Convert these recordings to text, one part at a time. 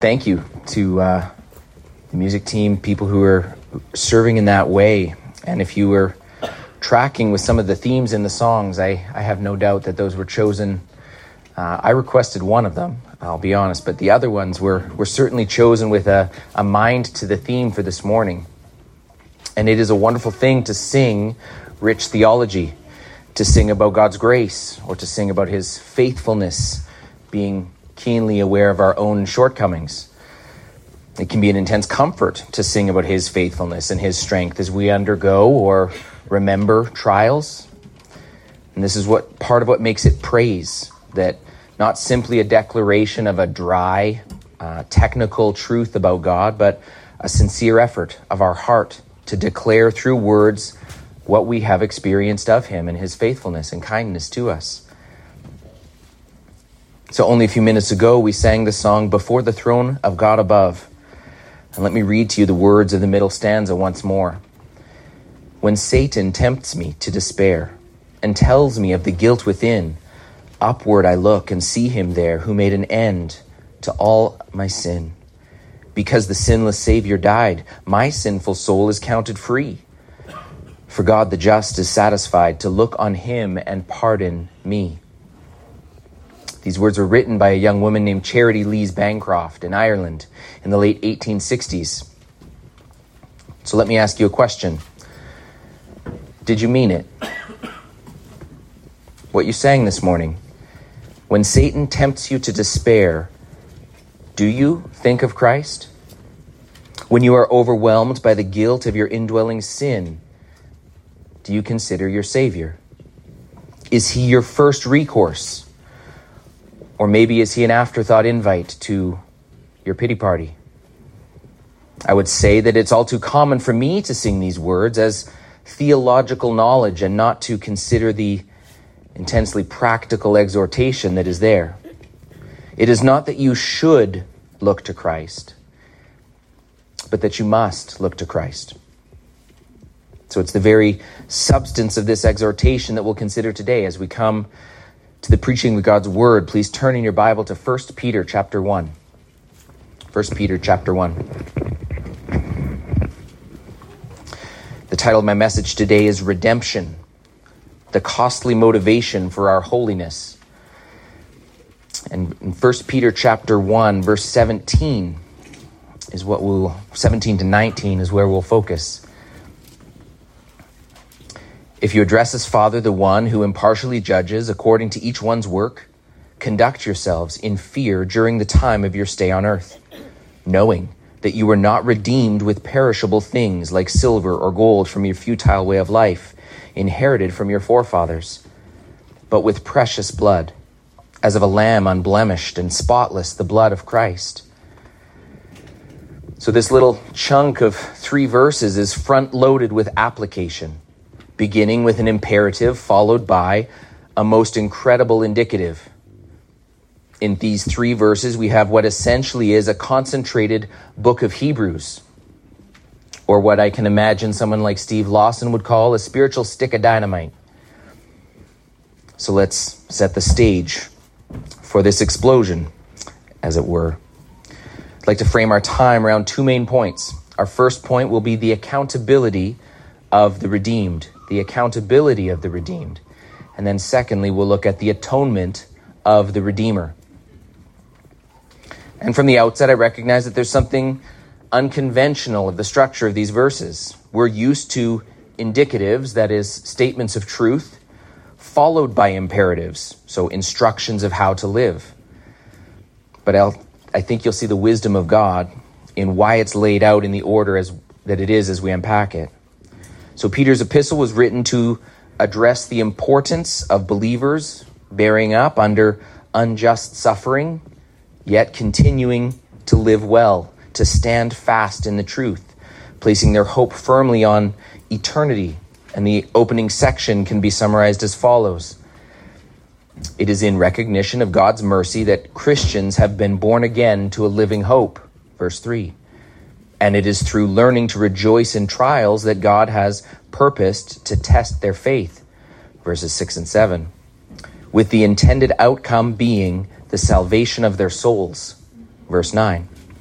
Thank you to the music team, people who are serving in that way. And if you were tracking with some of the themes in the songs, I have no doubt that those were chosen. I requested one of them, I'll be honest, but the other ones were certainly chosen with a mind to the theme for this morning. And it is a wonderful thing to sing rich theology, to sing about God's grace, or to sing about his faithfulness, being keenly aware of our own shortcomings. It can be an intense comfort to sing about his faithfulness and his strength as we undergo or remember trials. And this is part of what makes it praise, that not simply a declaration of a dry, technical truth about God, but a sincere effort of our heart to declare through words what we have experienced of him and his faithfulness and kindness to us. So only a few minutes ago, we sang the song Before the Throne of God Above. And let me read to you the words of the middle stanza once more. When Satan tempts me to despair and tells me of the guilt within, upward I look and see him there who made an end to all my sin. Because the sinless Savior died, my sinful soul is counted free. For God the just is satisfied to look on him and pardon me. These words were written by a young woman named Charity Lees Bancroft in Ireland in the late 1860s. So let me ask you a question. Did you mean it? What you sang this morning. When Satan tempts you to despair, do you think of Christ? When you are overwhelmed by the guilt of your indwelling sin, do you consider your Savior? Is he your first recourse? Or maybe is he an afterthought invite to your pity party? I would say that it's all too common for me to sing these words as theological knowledge and not to consider the intensely practical exhortation that is there. It is not that you should look to Christ, but that you must look to Christ. So it's the very substance of this exhortation that we'll consider today as we come to the preaching of God's word. Please turn in your Bible to 1 Peter chapter 1. 1 Peter chapter 1. The title of my message today is Redemption, the costly motivation for our holiness. And in 1 Peter chapter 1, verse 17 is 17 to 19 is where we'll focus. If you address as Father the one who impartially judges according to each one's work, conduct yourselves in fear during the time of your stay on earth, knowing that you were not redeemed with perishable things like silver or gold from your futile way of life, inherited from your forefathers, but with precious blood, as of a lamb unblemished and spotless, the blood of Christ. So this little chunk of 3 verses is front-loaded with application, beginning with an imperative followed by a most incredible indicative. In these 3 verses, we have what essentially is a concentrated book of Hebrews, or what I can imagine someone like Steve Lawson would call a spiritual stick of dynamite. So let's set the stage for this explosion, as it were. I'd like to frame our time around 2 main points. Our first point will be the accountability of the redeemed. The accountability of the redeemed. And then secondly, we'll look at the atonement of the Redeemer. And from the outset, I recognize that there's something unconventional of the structure of these verses. We're used to indicatives, that is, statements of truth, followed by imperatives, so instructions of how to live. But I think you'll see the wisdom of God in why it's laid out in the order that it is as we unpack it. So Peter's epistle was written to address the importance of believers bearing up under unjust suffering, yet continuing to live well, to stand fast in the truth, placing their hope firmly on eternity. And the opening section can be summarized as follows. It is in recognition of God's mercy that Christians have been born again to a living hope. Verse 3. And it is through learning to rejoice in trials that God has purposed to test their faith. Verses 6 and 7. With the intended outcome being the salvation of their souls. Verse 9.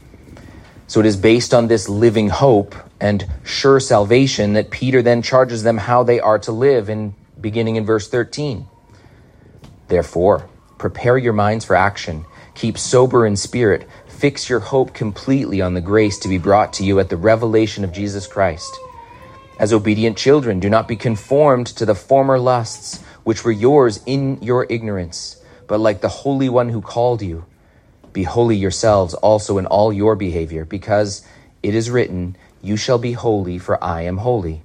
So it is based on this living hope and sure salvation that Peter then charges them how they are to live, beginning in verse 13. Therefore, prepare your minds for action. Keep sober in spirit. Fix your hope completely on the grace to be brought to you at the revelation of Jesus Christ. As obedient children, do not be conformed to the former lusts which were yours in your ignorance, but like the Holy One who called you, be holy yourselves also in all your behavior, because it is written, you shall be holy, for I am holy.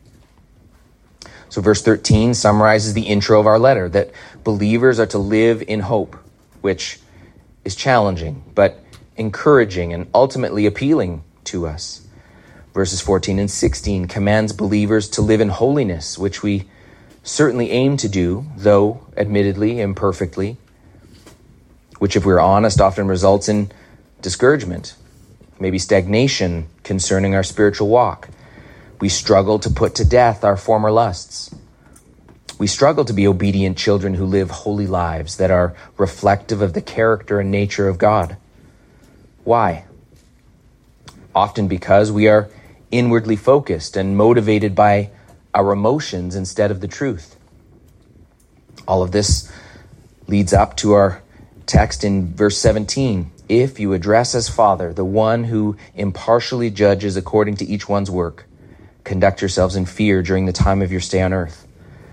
So verse 13 summarizes the intro of our letter, that believers are to live in hope, which is challenging, but encouraging and ultimately appealing to us. Verses 14 and 16 commands believers to live in holiness, which we certainly aim to do, though admittedly imperfectly, which, if we're honest, often results in discouragement, maybe stagnation concerning our spiritual walk. We struggle to put to death our former lusts. We struggle to be obedient children who live holy lives that are reflective of the character and nature of God. Why? Often because we are inwardly focused and motivated by our emotions instead of the truth. All of this leads up to our text in verse 17. If you address as Father the one who impartially judges according to each one's work, conduct yourselves in fear during the time of your stay on earth.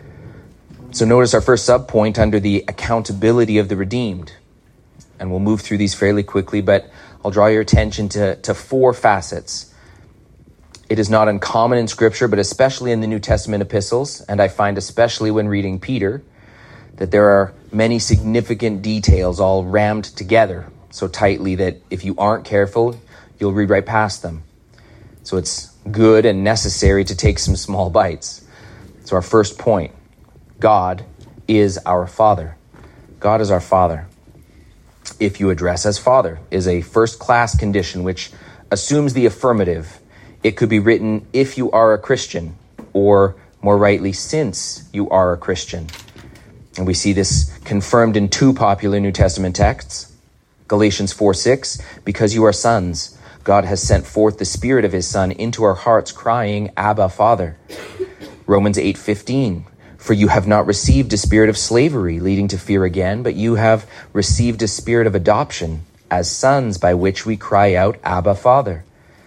So notice our first subpoint under the accountability of the redeemed. And we'll move through these fairly quickly, but I'll draw your attention to four facets. It is not uncommon in Scripture, but especially in the New Testament epistles, and I find especially when reading Peter, that there are many significant details all rammed together so tightly that if you aren't careful, you'll read right past them. So it's good and necessary to take some small bites. So our first point, God is our Father. God is our Father. If you address as Father is a first-class condition which assumes the affirmative. It could be written, if you are a Christian, or more rightly, since you are a Christian. And we see this confirmed in two popular New Testament texts. Galatians 4:6, because you are sons, God has sent forth the Spirit of his Son into our hearts, crying, Abba, Father. Romans 8:15, for you have not received a spirit of slavery, leading to fear again, but you have received a spirit of adoption as sons, by which we cry out, Abba, Father.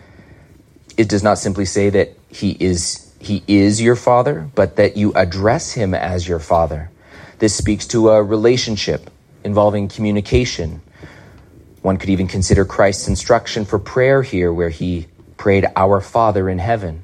It does not simply say that he is your Father, but that you address him as your Father. This speaks to a relationship involving communication. One could even consider Christ's instruction for prayer here, where he prayed, Our Father in heaven.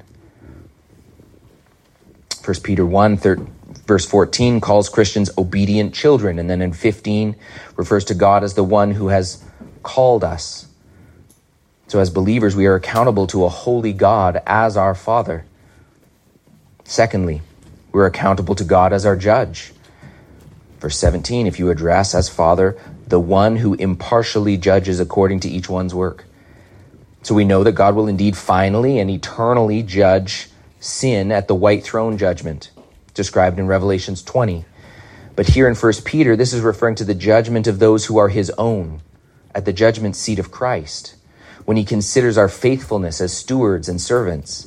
1 Peter 1, verse 14 calls Christians obedient children, and then in 15 refers to God as the one who has called us. So as believers, we are accountable to a holy God as our Father. Secondly, we're accountable to God as our judge. Verse 17, if you address as Father the one who impartially judges according to each one's work. So we know that God will indeed finally and eternally judge sin at the white throne judgment, described in Revelations 20. But here in 1 Peter, this is referring to the judgment of those who are his own, at the judgment seat of Christ, when he considers our faithfulness as stewards and servants.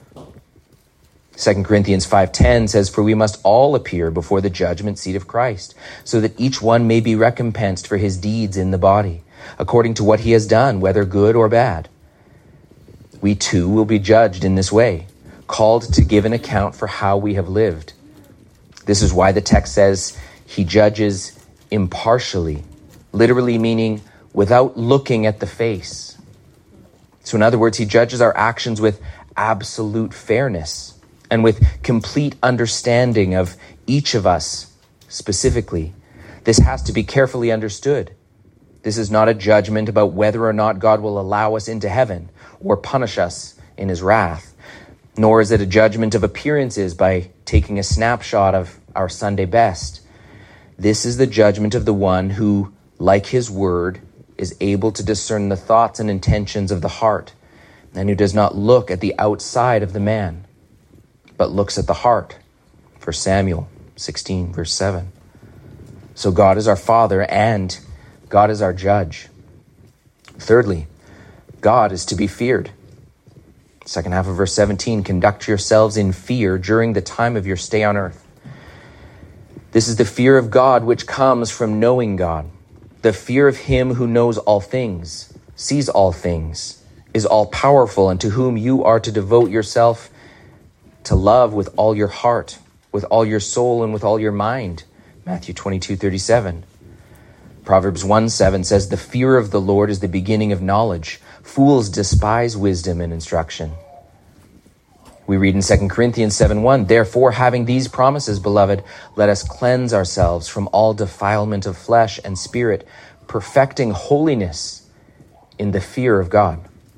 2 Corinthians 5:10 says, for we must all appear before the judgment seat of Christ, so that each one may be recompensed for his deeds in the body, according to what he has done, whether good or bad. We too will be judged in this way, called to give an account for how we have lived. This is why the text says he judges impartially, literally meaning without looking at the face. So in other words, he judges our actions with absolute fairness and with complete understanding of each of us specifically. This has to be carefully understood. This is not a judgment about whether or not God will allow us into heaven or punish us in his wrath, nor is it a judgment of appearances by taking a snapshot of our Sunday best. This is the judgment of the one who, like his word, is able to discern the thoughts and intentions of the heart, and who does not look at the outside of the man, but looks at the heart. 1 Samuel 16, verse 7. So God is our Father and God is our judge. Thirdly, God is to be feared. Second half of verse 17, conduct yourselves in fear during the time of your stay on earth. This is the fear of God which comes from knowing God. The fear of him who knows all things, sees all things, is all powerful, and to whom you are to devote yourself to love with all your heart, with all your soul, and with all your mind. Matthew 22:37. Proverbs 1:7 says, the fear of the Lord is the beginning of knowledge. Fools despise wisdom and instruction. We read in 2 Corinthians 7:1, therefore, having these promises, beloved, let us cleanse ourselves from all defilement of flesh and spirit, perfecting holiness in the fear of God.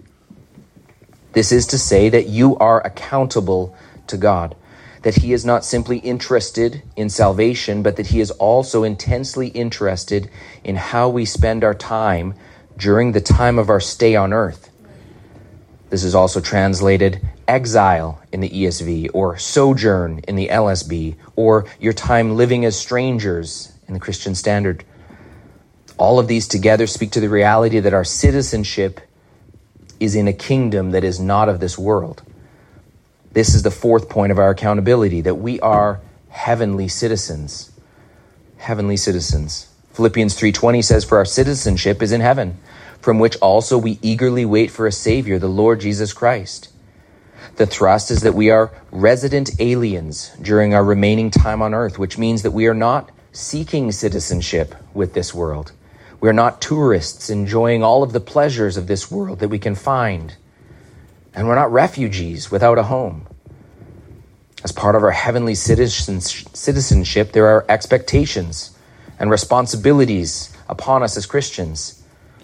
This is to say that you are accountable to God, that he is not simply interested in salvation, but that he is also intensely interested in how we spend our time during the time of our stay on earth. This is also translated exile in the ESV, or sojourn in the LSB, or your time living as strangers in the Christian Standard. All of these together speak to the reality that our citizenship is in a kingdom that is not of this world. This is the fourth point of our accountability, that we are heavenly citizens. Heavenly citizens. Philippians 3:20 says, for our citizenship is in heaven, from which also we eagerly wait for a Savior, the Lord Jesus Christ. The thrust is that we are resident aliens during our remaining time on earth, which means that we are not seeking citizenship with this world. We are not tourists enjoying all of the pleasures of this world that we can find. And we're not refugees without a home. As part of our heavenly citizenship, there are expectations and responsibilities upon us as Christians.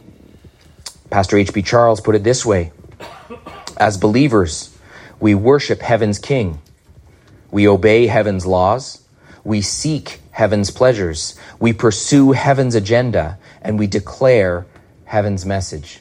Pastor H.B. Charles put it this way: as believers, we worship heaven's King. We obey heaven's laws. We seek heaven's pleasures. We pursue heaven's agenda, and we declare heaven's message.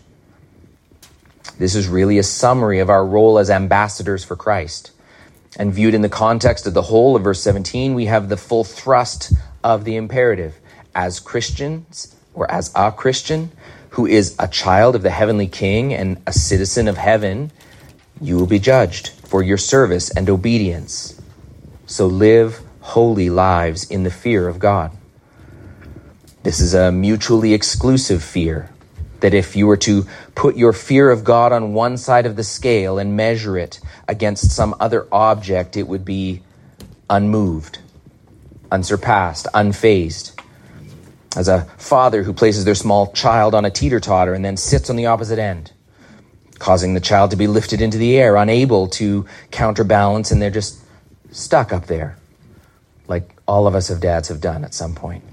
This is really a summary of our role as ambassadors for Christ. And viewed in the context of the whole of verse 17, we have the full thrust of the imperative. As Christians, or as a Christian, who is a child of the heavenly King and a citizen of heaven, you will be judged for your service and obedience. So live holy lives in the fear of God. This is a mutually exclusive fear, that if you were to put your fear of God on one side of the scale and measure it against some other object, it would be unmoved, unsurpassed, unfazed. As a father who places their small child on a teeter-totter and then sits on the opposite end, causing the child to be lifted into the air, unable to counterbalance, and they're just stuck up there, like all of us as dads have done at some point.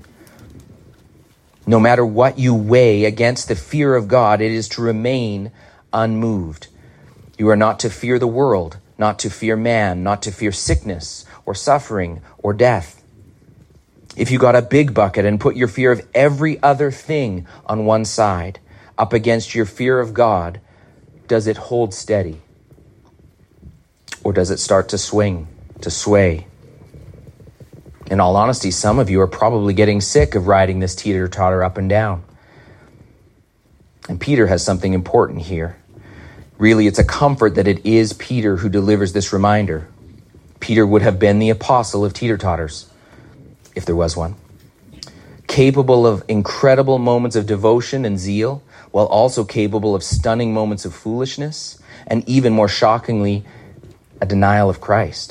No matter what you weigh against the fear of God, it is to remain unmoved. You are not to fear the world, not to fear man, not to fear sickness or suffering or death. If you got a big bucket and put your fear of every other thing on one side up against your fear of God, does it hold steady? Or does it start to swing, to sway? In all honesty, some of you are probably getting sick of riding this teeter-totter up and down. And Peter has something important here. Really, it's a comfort that it is Peter who delivers this reminder. Peter would have been the apostle of teeter-totters, if there was one. Capable of incredible moments of devotion and zeal, while also capable of stunning moments of foolishness, and even more shockingly, a denial of Christ.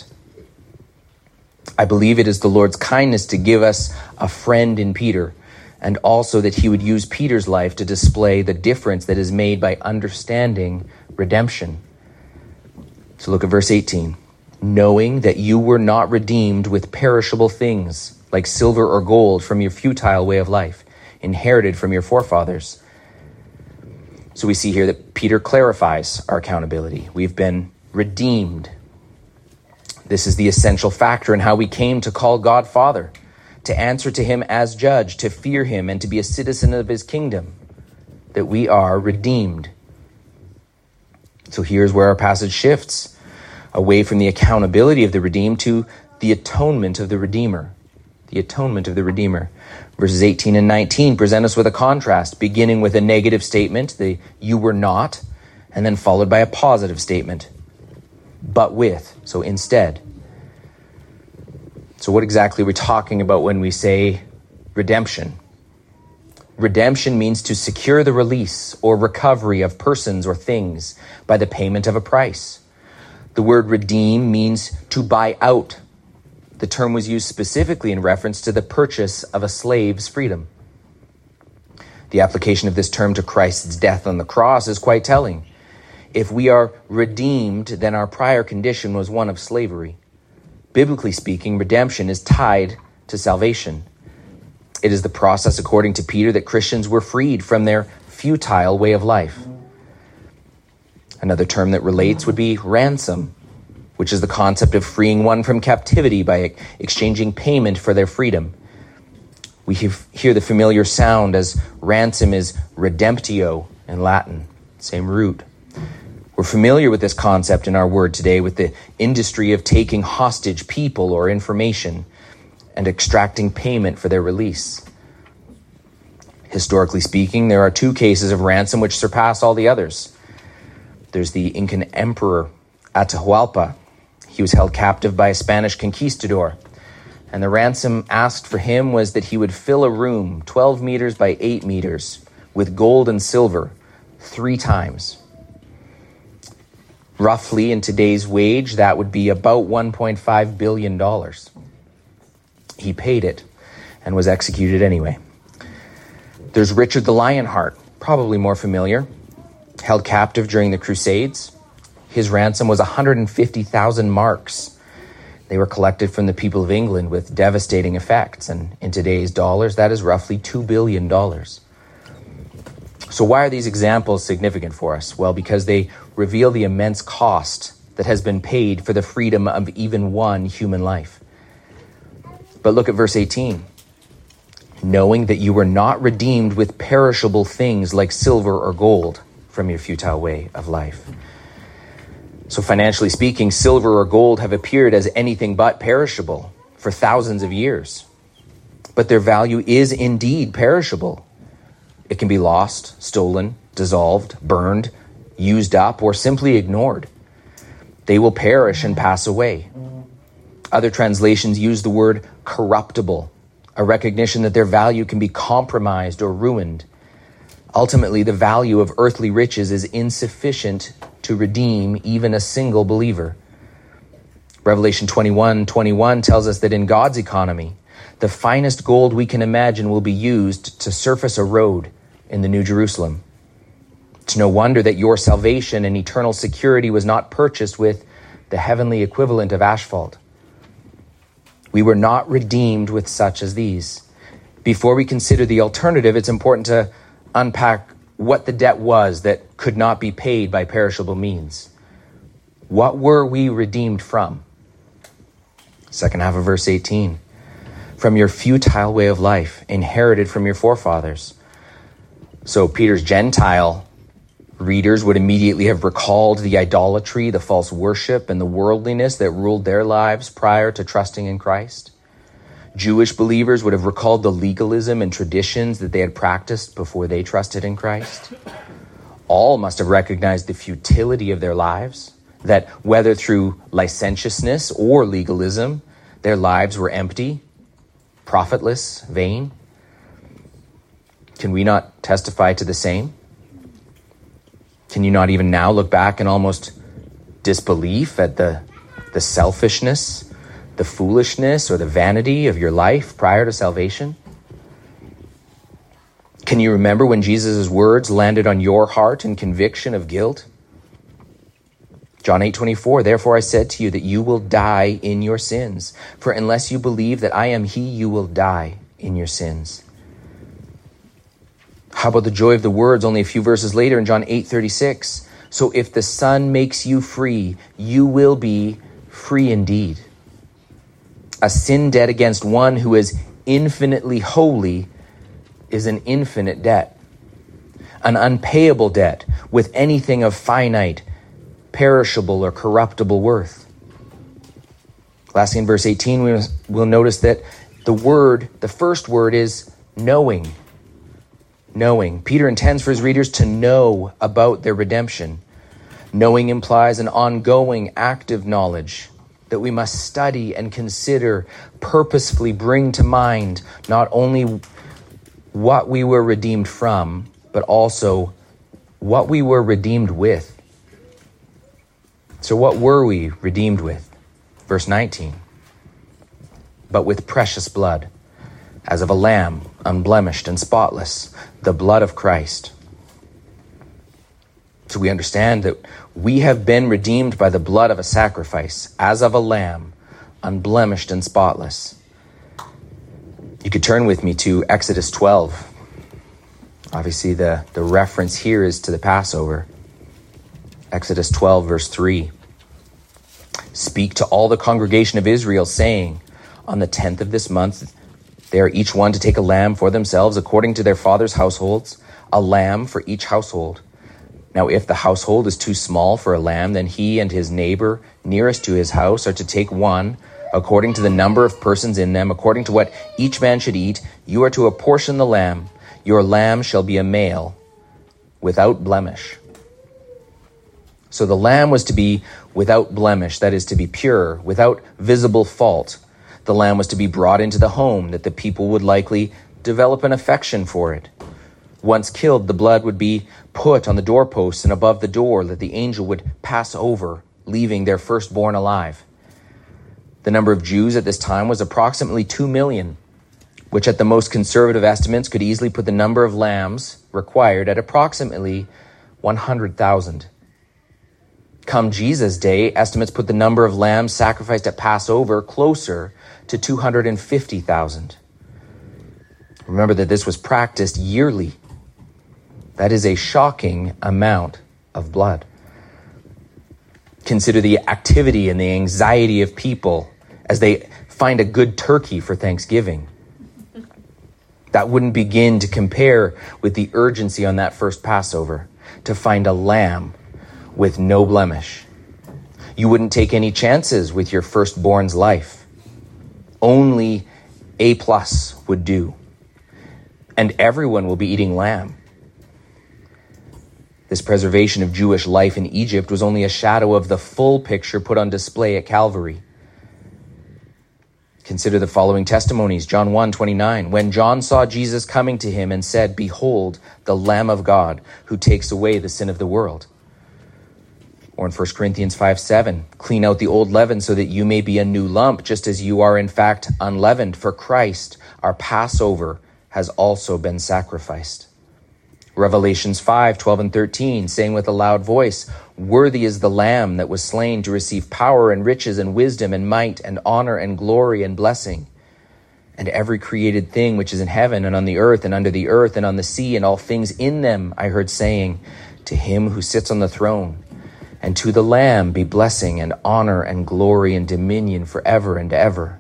I believe it is the Lord's kindness to give us a friend in Peter, and also that he would use Peter's life to display the difference that is made by understanding redemption. So look at verse 18. Knowing that you were not redeemed with perishable things, like silver or gold, from your futile way of life, inherited from your forefathers. So we see here that Peter clarifies our accountability. We've been redeemed. This is the essential factor in how we came to call God Father, to answer to him as judge, to fear him, and to be a citizen of his kingdom, that we are redeemed. So here's where our passage shifts, away from the accountability of the redeemed to the atonement of the Redeemer. The atonement of the Redeemer. Verses 18 and 19 present us with a contrast, beginning with a negative statement, the you were not, and then followed by a positive statement. But with, so instead. So what exactly are we talking about when we say redemption? Redemption means to secure the release or recovery of persons or things by the payment of a price. The word redeem means to buy out. The term was used specifically in reference to the purchase of a slave's freedom. The application of this term to Christ's death on the cross is quite telling. If we are redeemed, then our prior condition was one of slavery. Biblically speaking, redemption is tied to salvation. It is the process, according to Peter, that Christians were freed from their futile way of life. Another term that relates would be ransom, which is the concept of freeing one from captivity by exchanging payment for their freedom. We hear the familiar sound as ransom is redemptio in Latin, same root. We're familiar with this concept in our word today with the industry of taking hostage people or information and extracting payment for their release. Historically speaking, there are two cases of ransom which surpass all the others. There's the Incan emperor Atahualpa. He was held captive by a Spanish conquistador, and the ransom asked for him was that he would fill a room 12 meters by 8 meters with gold and silver 3 times. Roughly, in today's wage, that would be about $1.5 billion. He paid it and was executed anyway. There's Richard the Lionheart, probably more familiar, held captive during the Crusades. His ransom was 150,000 marks. They were collected from the people of England with devastating effects, and in today's dollars, that is roughly $2 billion. So why are these examples significant for us? Well, because they reveal the immense cost that has been paid for the freedom of even one human life. But look at verse 18. Knowing that you were not redeemed with perishable things like silver or gold from your futile way of life. So financially speaking, silver or gold have appeared as anything but perishable for thousands of years. But their value is indeed perishable. It can be lost, stolen, dissolved, burned, used up, or simply ignored. They will perish and pass away. Other translations use the word corruptible, a recognition that their value can be compromised or ruined. Ultimately, the value of earthly riches is insufficient to redeem even a single believer. Revelation 21:21 tells us that in God's economy, the finest gold we can imagine will be used to surface a road in the New Jerusalem. It's no wonder that your salvation and eternal security was not purchased with the heavenly equivalent of asphalt. We were not redeemed with such as these. Before we consider the alternative, it's important to unpack what the debt was that could not be paid by perishable means. What were we redeemed from? Second half of verse 18. From your futile way of life, inherited from your forefathers. So Peter's Gentile readers would immediately have recalled the idolatry, the false worship, and the worldliness that ruled their lives prior to trusting in Christ. Jewish believers would have recalled the legalism and traditions that they had practiced before they trusted in Christ. All must have recognized the futility of their lives, that whether through licentiousness or legalism, their lives were empty, profitless, vain. Can we not testify to the same? Can you not even now look back in almost disbelief at the selfishness, the foolishness, or the vanity of your life prior to salvation? Can you remember when Jesus' words landed on your heart in conviction of guilt? John 8:24, therefore I said to you that you will die in your sins. For unless you believe that I am he, you will die in your sins. How about the joy of the words only a few verses later in John 8:36? So if the Son makes you free, you will be free indeed. A sin debt against one who is infinitely holy is an infinite debt. An unpayable debt with anything of finite, perishable, or corruptible worth. Lastly, in verse 18, we'll notice that the first word is knowing. Knowing. Peter intends for his readers to know about their redemption. Knowing implies an ongoing, active knowledge that we must study and consider, purposefully bring to mind not only what we were redeemed from, but also what we were redeemed with. So what were we redeemed with? Verse 19. But with precious blood, as of a lamb, unblemished and spotless, the blood of Christ. So we understand that we have been redeemed by the blood of a sacrifice, as of a lamb, unblemished and spotless. You could turn with me to Exodus 12. Obviously, the reference here is to the Passover. Exodus 12, verse 3. Speak to all the congregation of Israel, saying, on the 10th of this month, they are each one to take a lamb for themselves according to their father's households, a lamb for each household. Now, if the household is too small for a lamb, then he and his neighbor nearest to his house are to take one, according to the number of persons in them, according to what each man should eat. You are to apportion the lamb. Your lamb shall be a male, without blemish. So the lamb was to be without blemish, that is, to be pure, without visible fault. The lamb was to be brought into the home, that the people would likely develop an affection for it. Once killed, the blood would be put on the doorposts and above the door, that the angel would pass over, leaving their firstborn alive. The number of Jews at this time was approximately 2 million, which at the most conservative estimates could easily put the number of lambs required at approximately 100,000. Come Jesus' day, estimates put the number of lambs sacrificed at Passover closer to 250,000. Remember that this was practiced yearly. That is a shocking amount of blood. Consider the activity and the anxiety of people as they find a good turkey for Thanksgiving. That wouldn't begin to compare with the urgency on that first Passover to find a lamb with no blemish. You wouldn't take any chances with your firstborn's life. Only A+ would do. And everyone will be eating lamb. This preservation of Jewish life in Egypt was only a shadow of the full picture put on display at Calvary. Consider the following testimonies. John 1:29. When John saw Jesus coming to him and said, "Behold, the Lamb of God, who takes away the sin of the world." Or in 1 Corinthians 5:7, clean out the old leaven so that you may be a new lump, just as you are in fact unleavened. For Christ, our Passover, has also been sacrificed. Revelations 5:12 and 13, saying with a loud voice, "Worthy is the Lamb that was slain to receive power and riches and wisdom and might and honor and glory and blessing. And every created thing which is in heaven and on the earth and under the earth and on the sea and all things in them, I heard saying, to him who sits on the throne and to the Lamb be blessing and honor and glory and dominion forever and ever."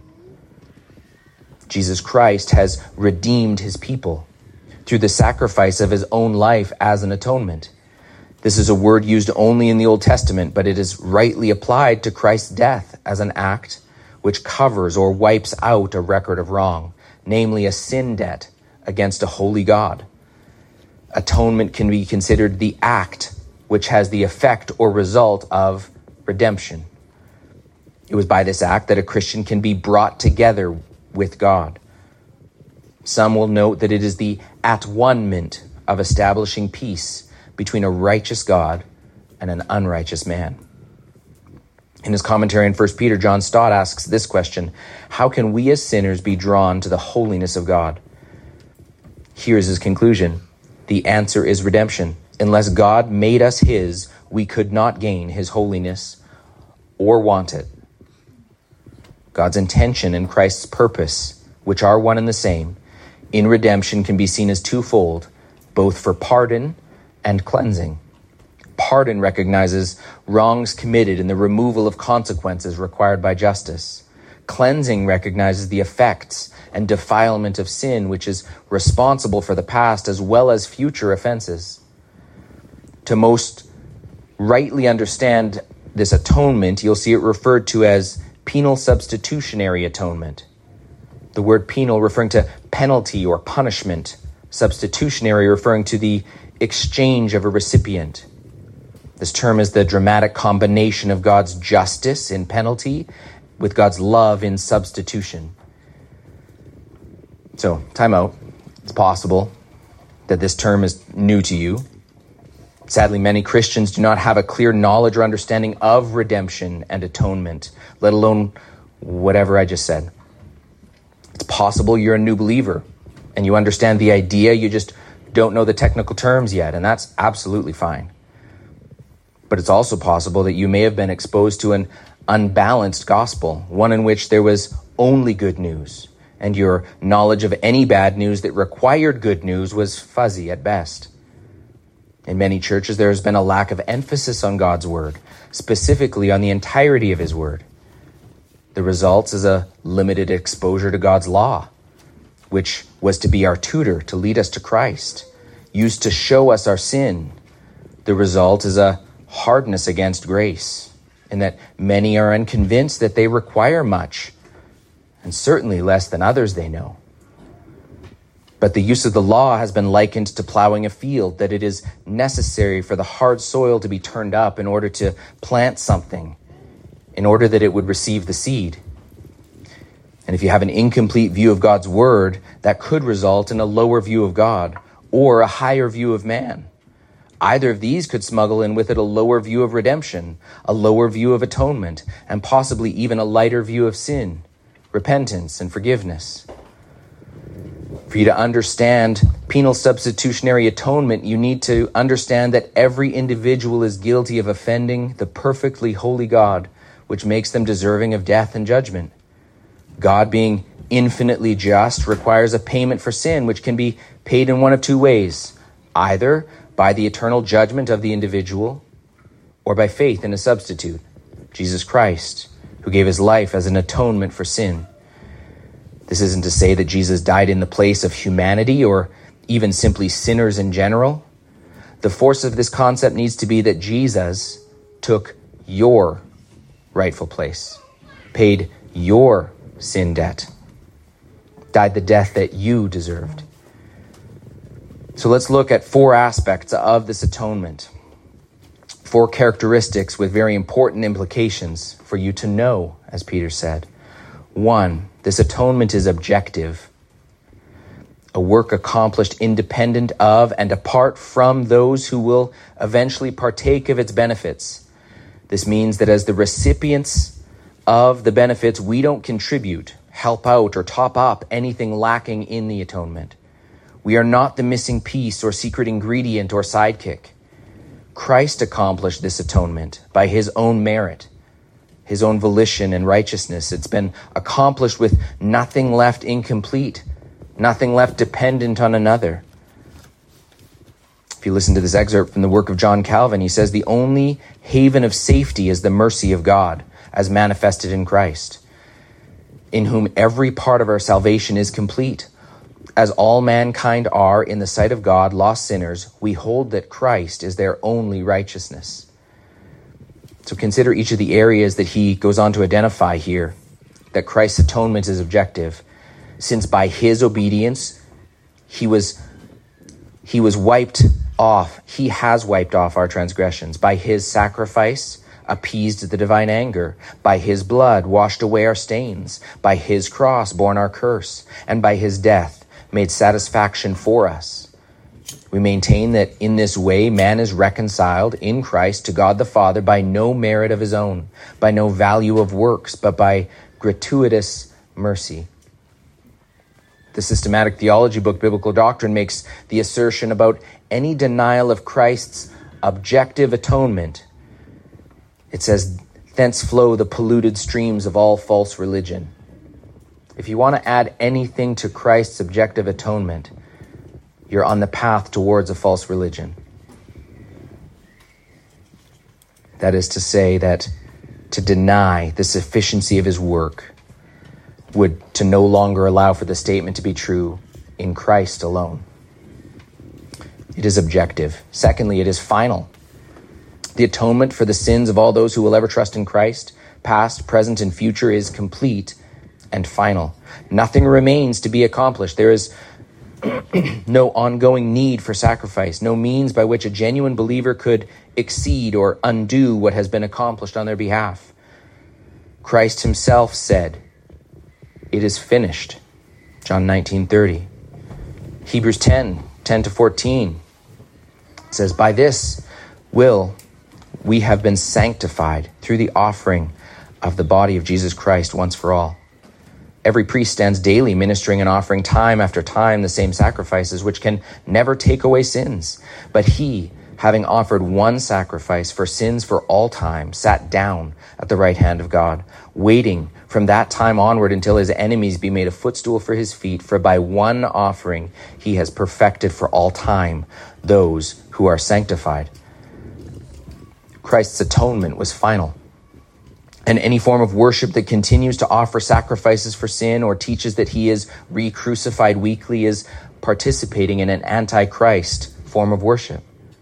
Jesus Christ has redeemed his people through the sacrifice of his own life as an atonement. This is a word used only in the Old Testament, but it is rightly applied to Christ's death as an act which covers or wipes out a record of wrong, namely a sin debt against a holy God. Atonement can be considered the act which has the effect or result of redemption. It was by this act that a Christian can be brought together with God. Some will note that it is the at-one-ment of establishing peace between a righteous God and an unrighteous man. In his commentary on 1 Peter, John Stott asks this question: how can we as sinners be drawn to the holiness of God? Here's his conclusion. The answer is redemption. Unless God made us his, we could not gain his holiness or want it. God's intention and Christ's purpose, which are one and the same, in redemption can be seen as twofold, both for pardon and cleansing. Pardon recognizes wrongs committed and the removal of consequences required by justice. Cleansing recognizes the effects and defilement of sin, which is responsible for the past as well as future offenses. To most rightly understand this atonement, you'll see it referred to as penal substitutionary atonement. The word penal referring to penalty or punishment, substitutionary referring to the exchange of a recipient. This term is the dramatic combination of God's justice in penalty with God's love in substitution. So, time out. It's possible that this term is new to you. Sadly, many Christians do not have a clear knowledge or understanding of redemption and atonement, let alone whatever I just said. It's possible you're a new believer and you understand the idea, you just don't know the technical terms yet, and that's absolutely fine. But it's also possible that you may have been exposed to an unbalanced gospel, one in which there was only good news, and your knowledge of any bad news that required good news was fuzzy at best. In many churches, there has been a lack of emphasis on God's word, specifically on the entirety of his word. The result is a limited exposure to God's law, which was to be our tutor, to lead us to Christ, used to show us our sin. The result is a hardness against grace, in that many are unconvinced that they require much, and certainly less than others they know. But the use of the law has been likened to plowing a field, that it is necessary for the hard soil to be turned up in order to plant something, in order that it would receive the seed. And if you have an incomplete view of God's word, that could result in a lower view of God or a higher view of man. Either of these could smuggle in with it a lower view of redemption, a lower view of atonement, and possibly even a lighter view of sin, repentance, and forgiveness. For you to understand penal substitutionary atonement, you need to understand that every individual is guilty of offending the perfectly holy God, which makes them deserving of death and judgment. God, being infinitely just, requires a payment for sin, which can be paid in one of two ways, either by the eternal judgment of the individual or by faith in a substitute, Jesus Christ, who gave his life as an atonement for sin. This isn't to say that Jesus died in the place of humanity or even simply sinners in general. The force of this concept needs to be that Jesus took your rightful place, paid your sin debt, died the death that you deserved. So let's look at four aspects of this atonement, four characteristics with very important implications for you to know, as Peter said. 1, this atonement is objective, a work accomplished independent of and apart from those who will eventually partake of its benefits. This means that as the recipients of the benefits, we don't contribute, help out, or top up anything lacking in the atonement. We are not the missing piece or secret ingredient or sidekick. Christ accomplished this atonement by his own merit, his own volition and righteousness. It's been accomplished with nothing left incomplete, nothing left dependent on another. If you listen to this excerpt from the work of John Calvin, he says, the only haven of safety is the mercy of God, as manifested in Christ, in whom every part of our salvation is complete. As all mankind are, in the sight of God, lost sinners, we hold that Christ is their only righteousness. So consider each of the areas that he goes on to identify here, that Christ's atonement is objective, since by his obedience, he was wiped off. He has wiped off our transgressions. By his sacrifice, appeased the divine anger. By his blood, washed away our stains. By his cross, borne our curse. And by his death, made satisfaction for us. We maintain that in this way, man is reconciled in Christ to God the Father by no merit of his own, by no value of works, but by gratuitous mercy. The systematic theology book, Biblical Doctrine, makes the assertion about any denial of Christ's objective atonement. It says, thence flow the polluted streams of all false religion. If you want to add anything to Christ's objective atonement, you're on the path towards a false religion. That is to say that to deny the sufficiency of his work would to no longer allow for the statement to be true in Christ alone. It is objective. Secondly, it is final. The atonement for the sins of all those who will ever trust in Christ, past, present, and future, is complete and final. Nothing remains to be accomplished. There is no ongoing need for sacrifice, no means by which a genuine believer could exceed or undo what has been accomplished on their behalf. Christ himself said, "It is finished." John 19:30. Hebrews 10:10-14 says, "By this will we have been sanctified through the offering of the body of Jesus Christ once for all. Every priest stands daily ministering and offering time after time the same sacrifices, which can never take away sins. But he, having offered one sacrifice for sins for all time, sat down at the right hand of God, waiting from that time onward until his enemies be made a footstool for his feet. For by one offering he has perfected for all time those who are sanctified." Christ's atonement was final. And any form of worship that continues to offer sacrifices for sin or teaches that he is re-crucified weekly is participating in an anti-Christ form of worship.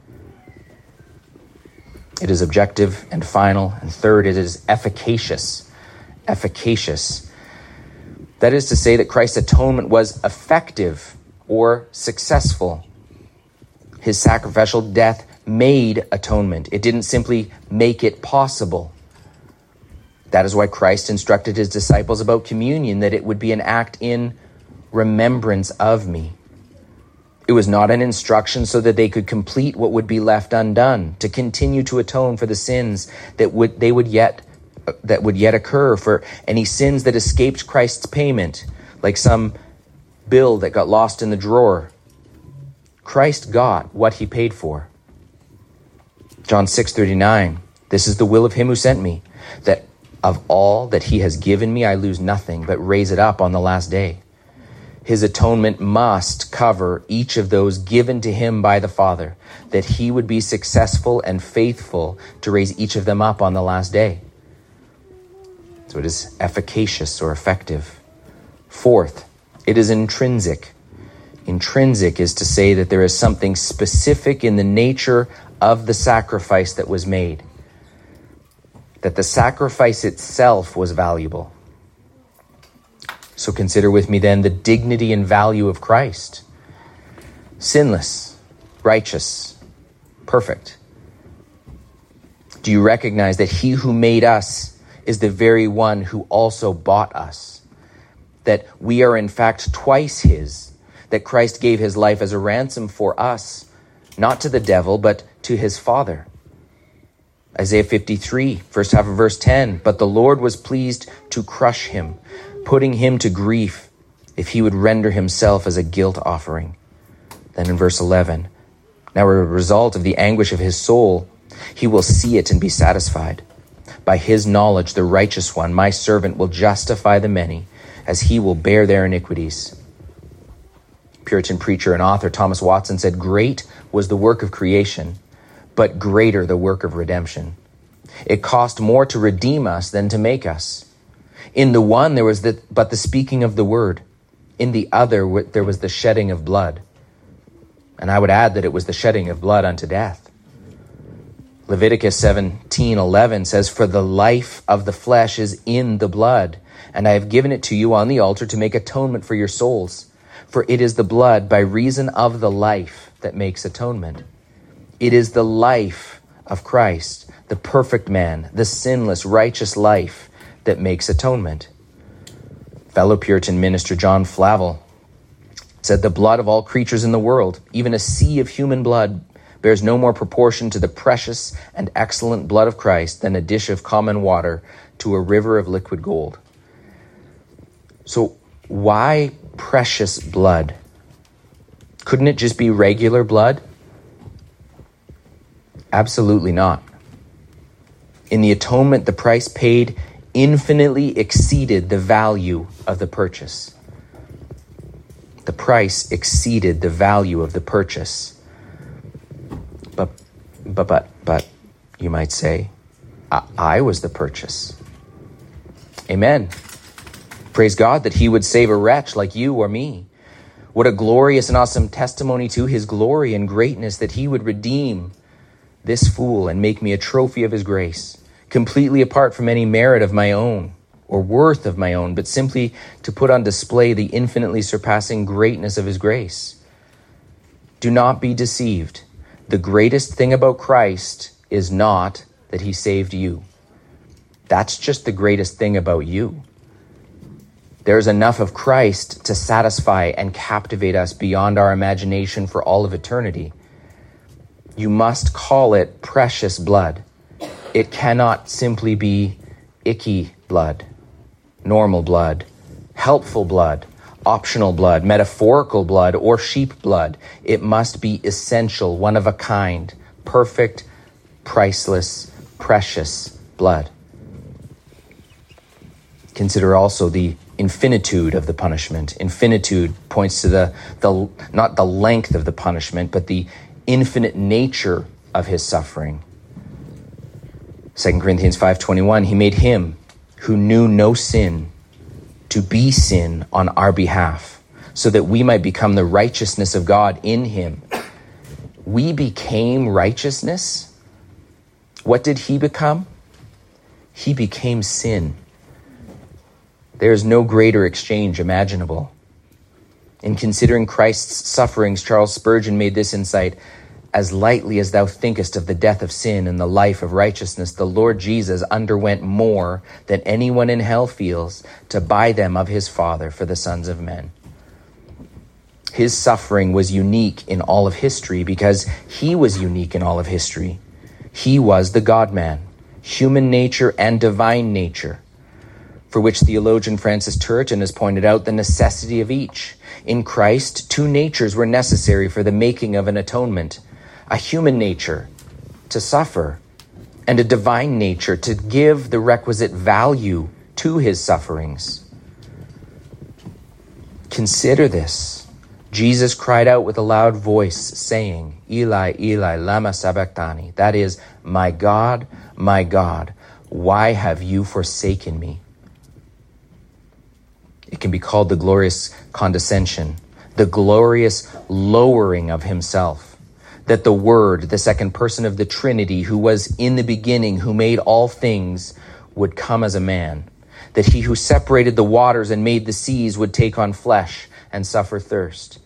It is objective and final. And third, it is efficacious. Efficacious. That is to say that Christ's atonement was effective or successful. His sacrificial death made atonement. It didn't simply make it possible. That is why Christ instructed his disciples about communion, that it would be an act in remembrance of me. It was not an instruction so that they could complete what would be left undone, to continue to atone for the sins that would yet occur, for any sins that escaped Christ's payment, like some bill that got lost in the drawer. Christ got what he paid for. John 6:39, "This is the will of him who sent me, that of all that he has given me, I lose nothing, but raise it up on the last day." His atonement must cover each of those given to him by the Father, that he would be successful and faithful to raise each of them up on the last day. So it is efficacious or effective. Fourth, it is intrinsic. Intrinsic is to say that there is something specific in the nature of the sacrifice that was made, that the sacrifice itself was valuable. So consider with me then the dignity and value of Christ. Sinless, righteous, perfect. Do you recognize that he who made us is the very one who also bought us? That we are in fact twice his, that Christ gave his life as a ransom for us, not to the devil, but to his Father. Isaiah 53, first half of verse 10, "But the Lord was pleased to crush him, putting him to grief, if he would render himself as a guilt offering." Then in verse 11, "Now as a result of the anguish of his soul, he will see it and be satisfied. By his knowledge, the righteous one, my servant, will justify the many, as he will bear their iniquities." Puritan preacher and author Thomas Watson said, "Great was the work of creation, but greater the work of redemption. It cost more to redeem us than to make us. In the one there was but the speaking of the word. In the other there was the shedding of blood." And I would add that it was the shedding of blood unto death. Leviticus 17:11 says, "For the life of the flesh is in the blood, and I have given it to you on the altar to make atonement for your souls. For it is the blood by reason of the life that makes atonement." It is the life of Christ, the perfect man, the sinless, righteous life that makes atonement. Fellow Puritan minister John Flavel said, "The blood of all creatures in the world, even a sea of human blood, bears no more proportion to the precious and excellent blood of Christ than a dish of common water to a river of liquid gold." So why precious blood? Couldn't it just be regular blood? Absolutely not. In the atonement, the price paid infinitely exceeded the value of the purchase. The price exceeded the value of the purchase. But, you might say, I was the purchase. Amen. Praise God that he would save a wretch like you or me. What a glorious and awesome testimony to his glory and greatness that he would redeem this fool and make me a trophy of his grace, completely apart from any merit of my own. or worth of my own, but simply to put on display the infinitely surpassing greatness of his grace. Do not be deceived. The greatest thing about Christ is not that he saved you. That's just the greatest thing about you. There's enough of Christ to satisfy and captivate us beyond our imagination for all of eternity. You must call it precious blood. It cannot simply be icky blood, normal blood, helpful blood, optional blood, metaphorical blood, or sheep blood. It must be essential, one of a kind, perfect, priceless, precious blood. Consider also the infinitude of the punishment. Infinitude points to the not the length of the punishment, but the infinite nature of his suffering. 2 Corinthians 5:21, he made him who knew no sin to be sin on our behalf, so that we might become the righteousness of God in him. We became righteousness. What did he become? He became sin. There is no greater exchange imaginable. In considering Christ's sufferings, Charles Spurgeon made this insight: as lightly as thou thinkest of the death of sin and the life of righteousness, the Lord Jesus underwent more than anyone in hell feels to buy them of his Father for the sons of men. His suffering was unique in all of history because he was unique in all of history. He was the God-man, human nature and divine nature, for which theologian Francis Turretin has pointed out the necessity of each. In Christ, two natures were necessary for the making of an atonement: a human nature to suffer, and a divine nature to give the requisite value to his sufferings. Consider this. Jesus cried out with a loud voice, saying, Eli, Eli, lama sabachthani. That is, my God, why have you forsaken me? It can be called the glorious condescension, the glorious lowering of himself, that the Word, the second person of the Trinity, who was in the beginning, who made all things, would come as a man, that he who separated the waters and made the seas would take on flesh and suffer thirst.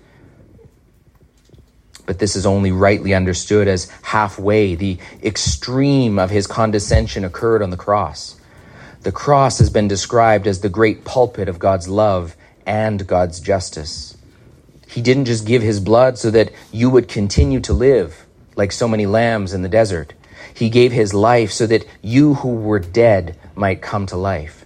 But this is only rightly understood as halfway. The extreme of his condescension occurred on the cross. The cross has been described as the great pulpit of God's love and God's justice. He didn't just give his blood so that you would continue to live like so many lambs in the desert. He gave his life so that you who were dead might come to life.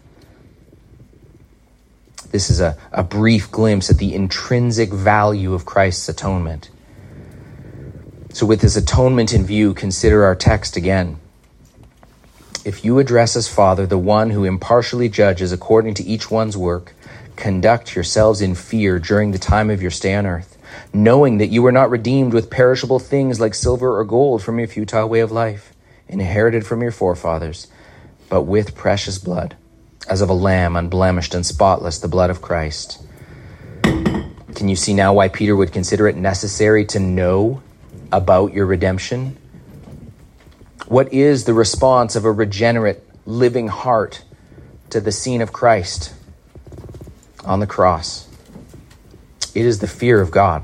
This is a brief glimpse at the intrinsic value of Christ's atonement. So with this atonement in view, consider our text again. If you address as Father the one who impartially judges according to each one's work, conduct yourselves in fear during the time of your stay on earth, knowing that you were not redeemed with perishable things like silver or gold from your futile way of life, inherited from your forefathers, but with precious blood, as of a lamb unblemished and spotless, the blood of Christ. Can you see now why Peter would consider it necessary to know about your redemption? What is the response of a regenerate, living heart to the scene of Christ on the cross? It is the fear of God.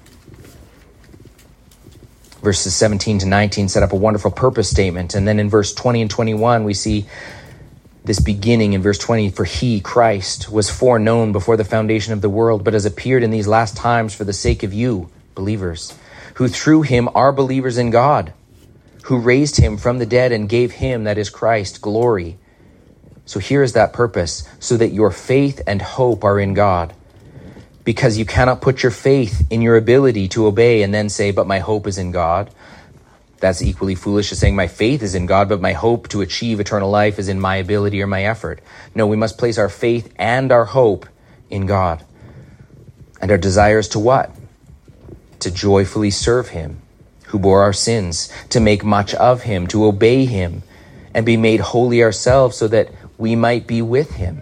Verses 17 to 19 set up a wonderful purpose statement. And then in verse 20 and 21, we see this beginning in verse 20. For he, Christ, was foreknown before the foundation of the world, but has appeared in these last times for the sake of you, believers, who through him are believers in God, who raised him from the dead and gave him, that is Christ, glory. So here is that purpose, so that your faith and hope are in God. Because you cannot put your faith in your ability to obey and then say, but my hope is in God. That's equally foolish as saying my faith is in God, but my hope to achieve eternal life is in my ability or my effort. No, we must place our faith and our hope in God. And our desires to what? To joyfully serve him, who bore our sins, to make much of him, to obey him, and be made holy ourselves so that we might be with him.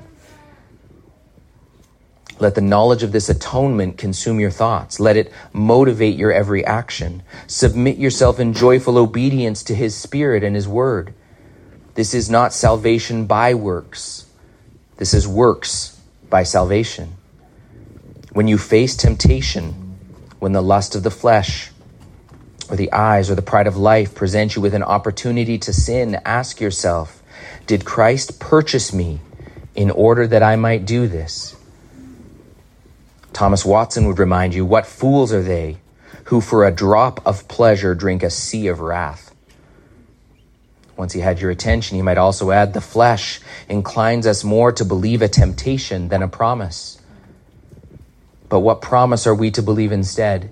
Let the knowledge of this atonement consume your thoughts. Let it motivate your every action. Submit yourself in joyful obedience to his Spirit and his word. This is not salvation by works, This is works by salvation. When you face temptation, when the lust of the flesh or the eyes or the pride of life present you with an opportunity to sin, ask yourself, did Christ purchase me in order that I might do this? Thomas Watson would remind you, what fools are they who for a drop of pleasure drink a sea of wrath? Once he had your attention, he might also add, the flesh inclines us more to believe a temptation than a promise. But what promise are we to believe instead?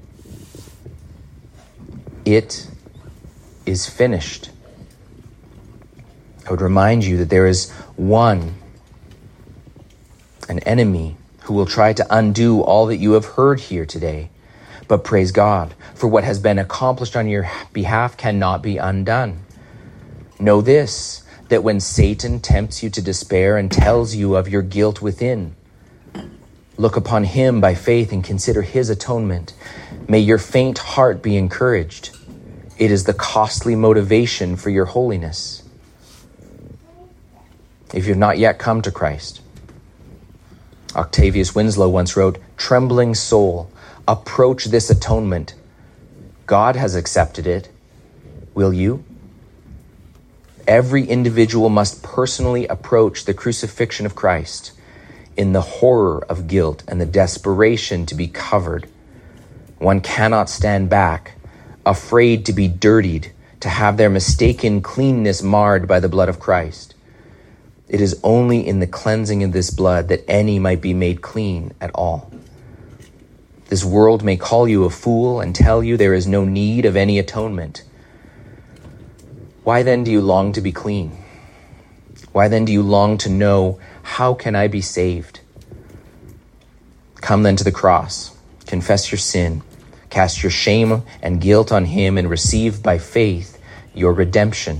It is finished. I would remind you that there is an enemy who will try to undo all that you have heard here today. But praise God, for what has been accomplished on your behalf cannot be undone. Know this, that when Satan tempts you to despair and tells you of your guilt within, look upon him by faith and consider his atonement. May your faint heart be encouraged. It is the costly motivation for your holiness. If you've not yet come to Christ, Octavius Winslow once wrote, "Trembling soul, approach this atonement. God has accepted it. Will you?" Every individual must personally approach the crucifixion of Christ in the horror of guilt and the desperation to be covered. One cannot stand back, afraid to be dirtied, to have their mistaken cleanness marred by the blood of Christ. It is only in the cleansing of this blood that any might be made clean at all. This world may call you a fool and tell you there is no need of any atonement. Why then do you long to be clean? Why then do you long to know, how can I be saved? Come then to the cross, confess your sin, cast your shame and guilt on him, and receive by faith your redemption.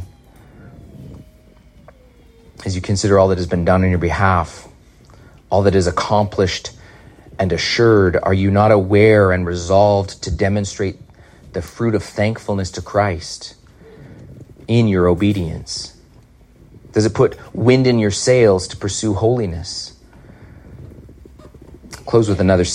As you consider all that has been done on your behalf, all that is accomplished and assured, are you not aware and resolved to demonstrate the fruit of thankfulness to Christ in your obedience? Does it put wind in your sails to pursue holiness? I'll close with another